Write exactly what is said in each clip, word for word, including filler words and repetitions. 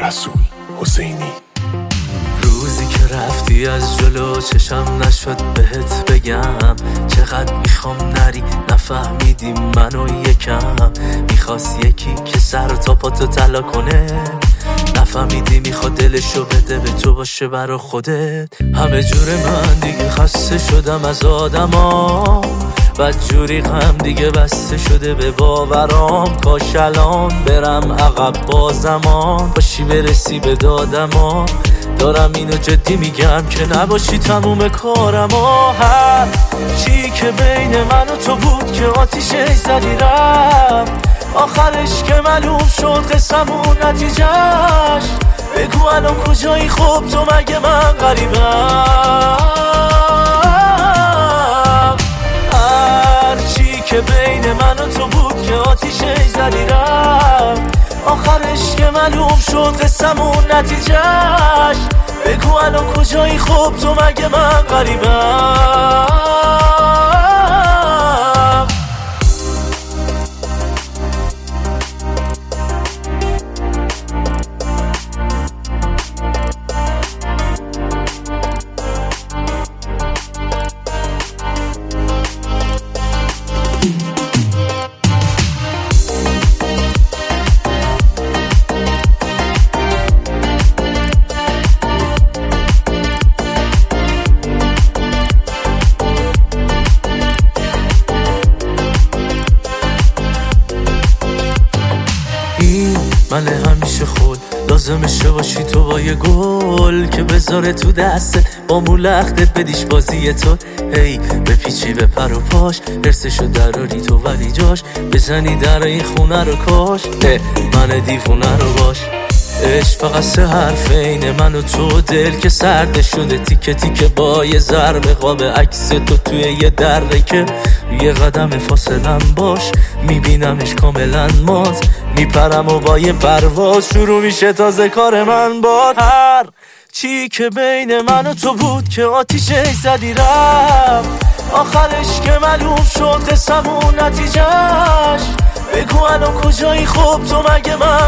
رسول حسینی. روزی که رفتی از جلو چشم نشد بهت بگم چقدر میخوام نری، نفهمیدی منو یکم. میخواست یکی که سر تا پاتو طلا کنه، نفهمیدی میخواد دلشو بده به تو باشه برا خودت. همه جور من دیگه خسته شدم از آدما، بدجوری غم دیگه بسته شده به باورام. کاش الان برم عقب با زمان، باشی برسی به دادما. دارم اینو جدی میگم که نباشی تموم کارم. و هر چی که بین من و تو بود که آتیشه زدی رفت، آخرش که معلوم شد قسمون نتیجهش. بگو الان کجایی؟ خب تو مگه من غریبم؟ هر چی که بین من و تو بود که آتیشه زدی رفت، آخرش که معلوم شد قسمون نتیجهش. بگو الان کجایی؟ خب تو مگه من غریبم؟ من همیشه خود لازمشه باشی تو با یه گل که بذاره تو دستت، با مولختت بدیش بازی تو. هی بپیچی به پر و پاش، درسشو دراری تو ولی جاش بزنی در این خونه رو کاش. من دیوونه رو باش. عشق فقط سه حرف این من و تو، دل که سرد شده تیکه تیکه با یه ضربه قاب عکس تو توی یه دره که یه قدم فاصلم باش. میبینمش کاملا مات، میپرم و با یه پرواز شروع میشه تازه کار من باد. هر چی که بین من و تو بود که آتیشه زدی رفت، آخرش که معلوم شد قسمون نتیجهش. بگو الان کجایی؟ خب تو مگه من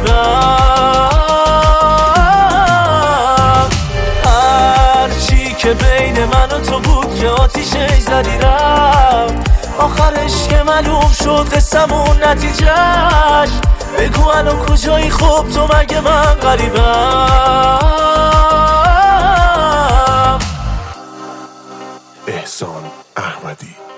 غریبم؟ هر چی که بین من و تو بود که آتیشه زدی رفت، آخرش که معلوم شد قسمون نتیجهش. بگو الان کجایی؟ خب تو مگه من غریبم؟ احسان احمدی.